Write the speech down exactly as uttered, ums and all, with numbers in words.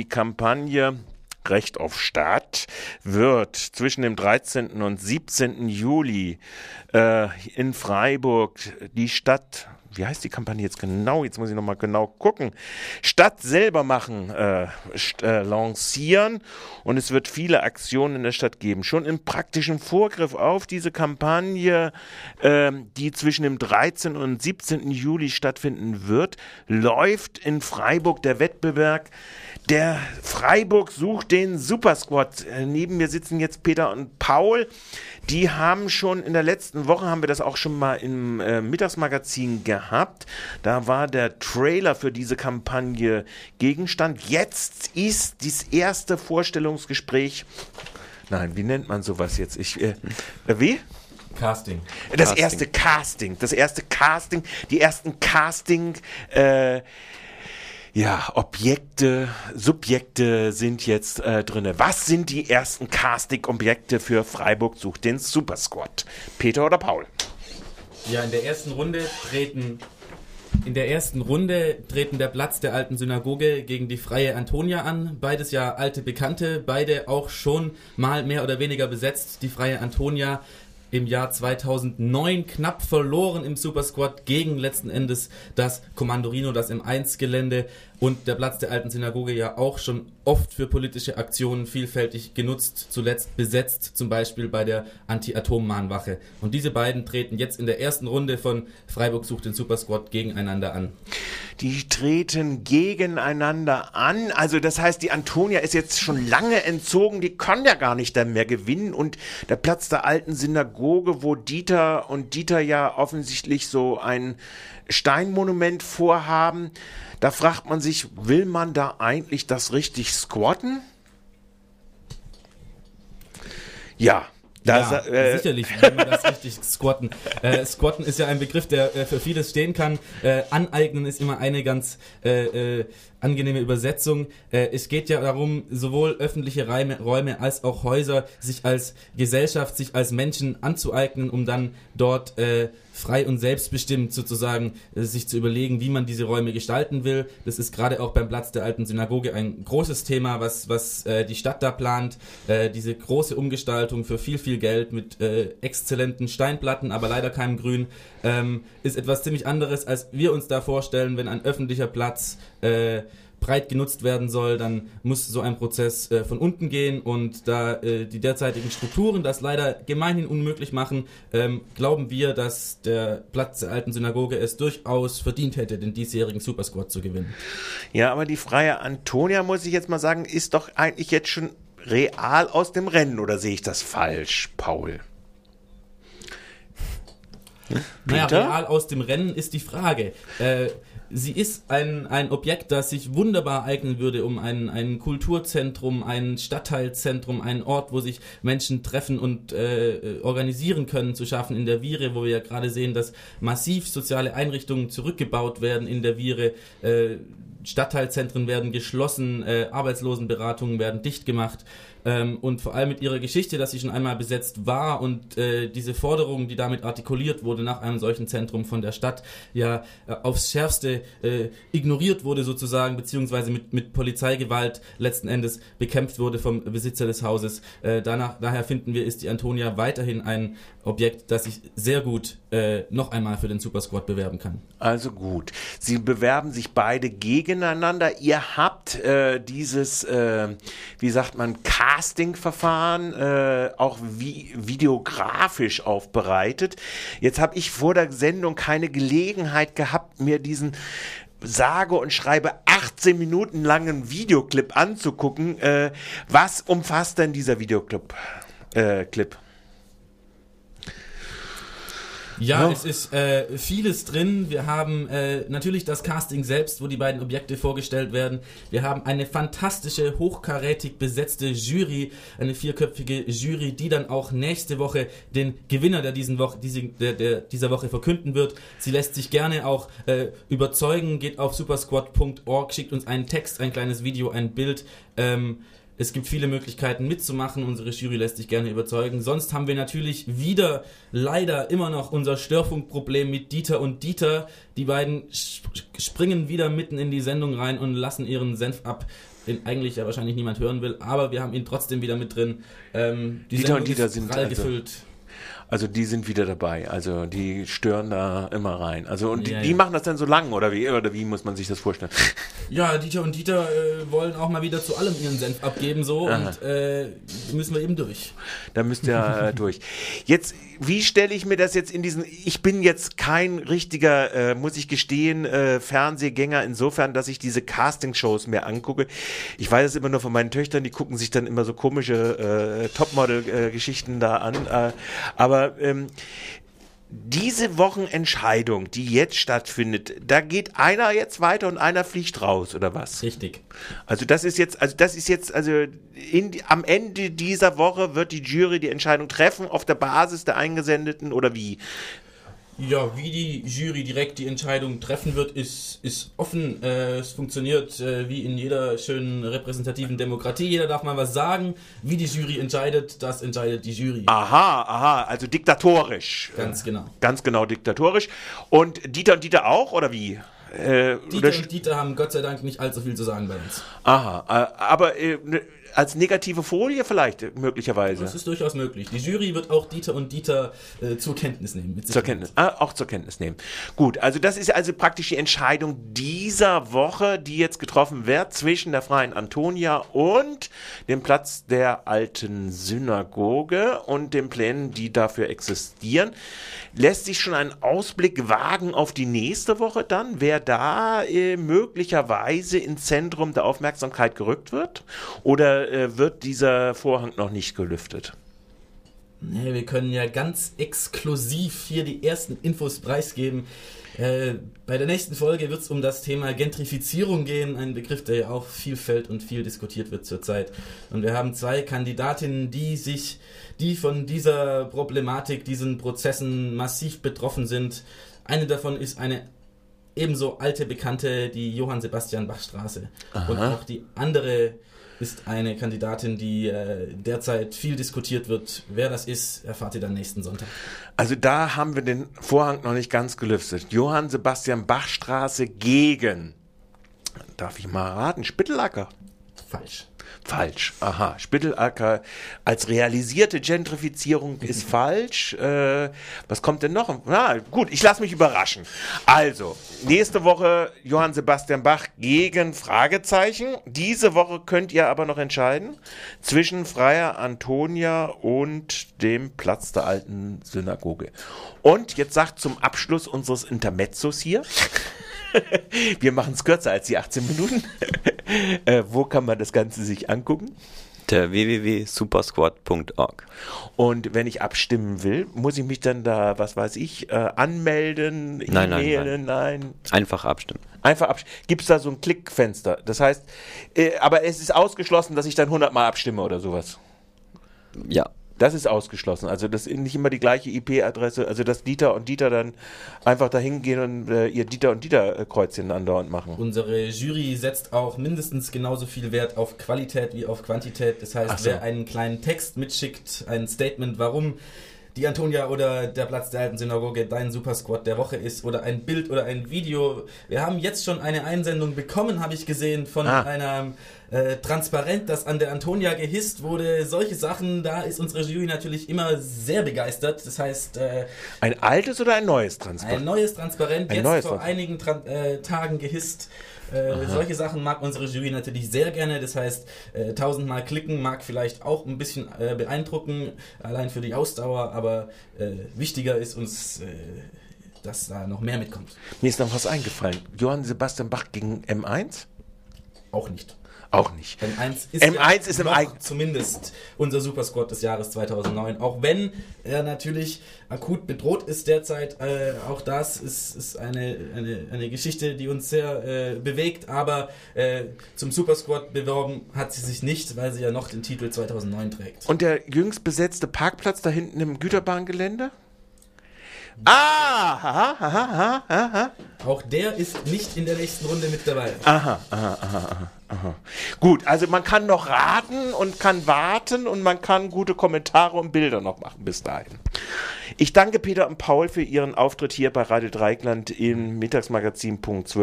die Kampagne Recht auf Staat wird zwischen dem dreizehnten und siebzehnten Juli äh, in Freiburg die Stadt, wie heißt die Kampagne jetzt genau? Jetzt muss ich nochmal genau gucken. Stadt selber machen, äh, äh, lancieren, und es wird viele Aktionen in der Stadt geben. Schon im praktischen Vorgriff auf diese Kampagne, äh, die zwischen dem dreizehnten und siebzehnten Juli stattfinden wird, läuft in Freiburg der Wettbewerb Der Freiburg sucht den Supersquad. Äh, neben mir sitzen jetzt Peter und Paul. Die haben schon in der letzten Woche, haben wir das auch schon mal im äh, Mittagsmagazin gehabt. Da war der Trailer für diese Kampagne Gegenstand. Jetzt ist das erste Vorstellungsgespräch. Nein, wie nennt man sowas jetzt? Ich, äh, äh, wie? Casting. Das Casting. erste Casting. Das erste Casting. Die ersten Casting, äh, Ja, Objekte, Subjekte sind jetzt äh, drinne. Was sind die ersten Casting-Objekte für Freiburg sucht den Supersquad? Peter oder Paul? Ja, in der ersten Runde treten in der ersten Runde treten der Platz der alten Synagoge gegen die Freie Antonia an. Beides ja alte Bekannte, beide auch schon mal mehr oder weniger besetzt. Die Freie Antonia im Jahr zweitausendneun knapp verloren im Supersquad gegen letzten Endes das Kommando Rhino, das M eins Gelände, und der Platz der alten Synagoge ja auch schon oft für politische Aktionen vielfältig genutzt, zuletzt besetzt, zum Beispiel bei der Anti-Atom-Mahnwache. Und diese beiden treten jetzt in der ersten Runde von Freiburg sucht den Supersquad gegeneinander an. Die treten gegeneinander an, also das heißt, die Antonia ist jetzt schon lange entzogen, die kann ja gar nicht mehr gewinnen, und der Platz der alten Synagoge, wo Dieter und Dieter ja offensichtlich so ein Steinmonument vorhaben, da fragt man sich, will man da eigentlich das richtig squatten? Ja. Das, ja, äh, sicherlich, wenn wir das richtig squatten. Äh, squatten ist ja ein Begriff, der äh, für vieles stehen kann. Äh, aneignen ist immer eine ganz äh, äh, angenehme Übersetzung. Äh, es geht ja darum, sowohl öffentliche Räume, Räume als auch Häuser sich als Gesellschaft, sich als Menschen anzueignen, um dann dort äh, frei und selbstbestimmt sozusagen äh, sich zu überlegen, wie man diese Räume gestalten will. Das ist gerade auch beim Platz der alten Synagoge ein großes Thema, was, was äh, die Stadt da plant. Äh, diese große Umgestaltung für viel, viel Geld mit äh, exzellenten Steinplatten, aber leider keinem Grün, ähm, ist etwas ziemlich anderes, als wir uns da vorstellen, wenn ein öffentlicher Platz äh, breit genutzt werden soll, dann muss so ein Prozess äh, von unten gehen, und da äh, die derzeitigen Strukturen das leider gemeinhin unmöglich machen, ähm, glauben wir, dass der Platz der alten Synagoge es durchaus verdient hätte, den diesjährigen Supersquad zu gewinnen. Ja, aber die Freie Antonia, muss ich jetzt mal sagen, ist doch eigentlich jetzt schon real aus dem Rennen, oder sehe ich das falsch, Paul? Naja, real aus dem Rennen ist die Frage. Äh, Sie ist ein, ein Objekt, das sich wunderbar eignen würde, um ein, ein Kulturzentrum, ein Stadtteilzentrum, einen Ort, wo sich Menschen treffen und äh, organisieren können, zu schaffen in der Viere, wo wir ja gerade sehen, dass massiv soziale Einrichtungen zurückgebaut werden in der Viere, äh, Stadtteilzentren werden geschlossen, äh, Arbeitslosenberatungen werden dicht gemacht. Ähm, und vor allem mit ihrer Geschichte, dass sie schon einmal besetzt war, und äh, diese Forderung, die damit artikuliert wurde nach einem solchen Zentrum von der Stadt, ja äh, aufs Schärfste äh, ignoriert wurde sozusagen, beziehungsweise mit, mit Polizeigewalt letzten Endes bekämpft wurde vom Besitzer des Hauses. Äh, danach, daher finden wir, ist die Antonia weiterhin ein Objekt, das sich sehr gut äh, noch einmal für den Supersquad bewerben kann. Also gut, sie bewerben sich beide gegeneinander. Ihr habt äh, dieses, äh, wie sagt man, Casting-Verfahren äh, auch vi- videografisch aufbereitet. Jetzt habe ich vor der Sendung keine Gelegenheit gehabt, mir diesen sage und schreibe achtzehn Minuten langen Videoclip anzugucken. Äh, was umfasst denn dieser Videoclip? Äh, Clip? Ja, Oh. es ist äh, vieles drin. Wir haben äh, natürlich das Casting selbst, wo die beiden Objekte vorgestellt werden. Wir haben eine fantastische, hochkarätig besetzte Jury, eine vierköpfige Jury, die dann auch nächste Woche den Gewinner der, diesen Woche, diese, der, der dieser Woche verkünden wird. Sie lässt sich gerne auch äh, überzeugen, geht auf supersquad punkt org, schickt uns einen Text, ein kleines Video, ein Bild. Ähm, Es gibt viele Möglichkeiten mitzumachen. Unsere Jury lässt sich gerne überzeugen. Sonst haben wir natürlich wieder leider immer noch unser Störfunkproblem mit Dieter und Dieter. Die beiden springen wieder mitten in die Sendung rein und lassen ihren Senf ab. den eigentlich ja wahrscheinlich niemand hören will, aber wir haben ihn trotzdem wieder mit drin. Ähm, die Dieter und Sendung Dieter ist sind prall also- gefüllt. Also die sind wieder dabei, also die stören da immer rein. Also und die, Ja, die ja. machen das dann so lang, oder wie, oder wie muss man sich das vorstellen? Ja, Dieter und Dieter äh, wollen auch mal wieder zu allem ihren Senf abgeben, so, Aha. und äh, müssen wir eben durch. Da müsst ihr äh, durch. Jetzt, wie stelle ich mir das jetzt in diesen, ich bin jetzt kein richtiger, äh, muss ich gestehen, äh, Fernsehgänger insofern, dass ich diese Castingshows mir angucke. Ich weiß es immer nur von meinen Töchtern, die gucken sich dann immer so komische äh, Topmodel-Geschichten da an. Äh, aber ähm, diese Wochenentscheidung, die jetzt stattfindet, da geht einer jetzt weiter und einer fliegt raus, oder was? Richtig. Also das ist jetzt, also das ist jetzt, also in, die- am Ende dieser Woche wird die Jury die Entscheidung treffen auf der Basis der Eingesendeten oder wie? Ja, wie die Jury direkt die Entscheidung treffen wird, ist, ist offen. Äh, es funktioniert äh, wie in jeder schönen repräsentativen Demokratie. Jeder darf mal was sagen. Wie die Jury entscheidet, das entscheidet die Jury. Aha, aha, also diktatorisch. Ganz genau. Ganz genau diktatorisch. Und Dieter und Dieter auch, oder wie? Äh, Dieter oder- und Dieter haben Gott sei Dank nicht allzu viel zu sagen bei uns. Aha, äh, aber äh, ne- als negative Folie vielleicht, äh, möglicherweise. Das ist durchaus möglich. Die Jury wird auch Dieter und Dieter äh, zur Kenntnis nehmen. Mit Zur Sicherheit. Kenntnis, ah, auch zur Kenntnis nehmen. Gut, also das ist also praktisch die Entscheidung dieser Woche, die jetzt getroffen wird zwischen der Freien Antonia und dem Platz der alten Synagoge und den Plänen, die dafür existieren. Lässt sich schon ein Ausblick wagen auf die nächste Woche dann, wer da äh, möglicherweise ins Zentrum der Aufmerksamkeit gerückt wird? Oder äh, wird dieser Vorhang noch nicht gelüftet? Nee, wir können ja ganz exklusiv hier die ersten Infos preisgeben. Äh, bei der nächsten Folge wird es um das Thema Gentrifizierung gehen, ein Begriff, der ja auch viel fällt und viel diskutiert wird zurzeit. Und wir haben zwei Kandidatinnen, die sich, die von dieser Problematik, diesen Prozessen massiv betroffen sind. Eine davon ist eine ebenso alte Bekannte, die Johann Sebastian Bach Straße. Und auch die andere ist eine Kandidatin, die äh, derzeit viel diskutiert wird. Wer das ist, erfahrt ihr dann nächsten Sonntag. Also da haben wir den Vorhang noch nicht ganz gelüftet. Johann Sebastian Bach Straße gegen, darf ich mal raten, Spittelacker. Falsch. Falsch. Aha, Spittelacker als realisierte Gentrifizierung ist falsch. Äh, was kommt denn noch? Na gut, ich lasse mich überraschen. Also, nächste Woche Johann Sebastian Bach gegen Fragezeichen. Diese Woche könnt ihr aber noch entscheiden zwischen Freier Antonia und dem Platz der alten Synagoge. Und jetzt sagt zum Abschluss unseres Intermezzos hier, wir machen es kürzer als die achtzehn Minuten. äh, wo kann man das Ganze sich angucken? Der w w w punkt supersquad punkt org. Und wenn ich abstimmen will, muss ich mich dann da, was weiß ich, äh, anmelden, Nein, nein, e-mailen, nein. Einfach abstimmen. Einfach abstimmen. Gibt es da so ein Klickfenster? Das heißt, äh, aber es ist ausgeschlossen, dass ich dann hundert Mal abstimme oder sowas. Ja. Das ist ausgeschlossen. Also das ist nicht immer die gleiche I P-Adresse, also dass Dieter und Dieter dann einfach dahin gehen und äh, ihr Dieter und Dieter-Kreuzchen andauernd machen. Unsere Jury setzt auch mindestens genauso viel Wert auf Qualität wie auf Quantität. Das heißt, Ach so. wer einen kleinen Text mitschickt, ein Statement, warum die Antonia oder der Platz der alten Synagoge dein Supersquad der Woche ist, oder ein Bild oder ein Video. Wir haben jetzt schon eine Einsendung bekommen, habe ich gesehen, von Ah. einem äh, Transparent, das an der Antonia gehisst wurde. Solche Sachen, da ist unsere Jury natürlich immer sehr begeistert. Das heißt, äh, Ein altes oder ein neues ein Transparent? neues Transparent, Ein jetzt neues vor Transparent. einigen Tran äh, Tagen gehisst. Äh, solche Sachen mag unsere Jury natürlich sehr gerne. Das heißt, äh, tausendmal klicken mag vielleicht auch ein bisschen äh, beeindrucken, allein für die Ausdauer, aber äh, wichtiger ist uns, äh, dass da noch mehr mitkommt. Mir ist noch was eingefallen. Johann Sebastian Bach gegen M eins? Auch nicht. Auch nicht. M eins ist, M eins ist im noch Eigen- zumindest unser Supersquad des Jahres zweitausendneun. Auch wenn er natürlich akut bedroht ist derzeit. Äh, auch das ist, ist eine, eine, eine Geschichte, die uns sehr äh, bewegt. Aber äh, zum Supersquad beworben hat sie sich nicht, weil sie ja noch den Titel zweitausendneun trägt. Und der jüngst besetzte Parkplatz da hinten im Güterbahngelände? Ah, aha, aha, aha, aha. Auch der ist nicht in der nächsten Runde mit dabei. Aha, aha, aha, aha, aha. Gut, also man kann noch raten und kann warten und man kann gute Kommentare und Bilder noch machen bis dahin. Ich danke Peter und Paul für ihren Auftritt hier bei Radio Dreieckland im Mittagsmagazin Punkt zwölf.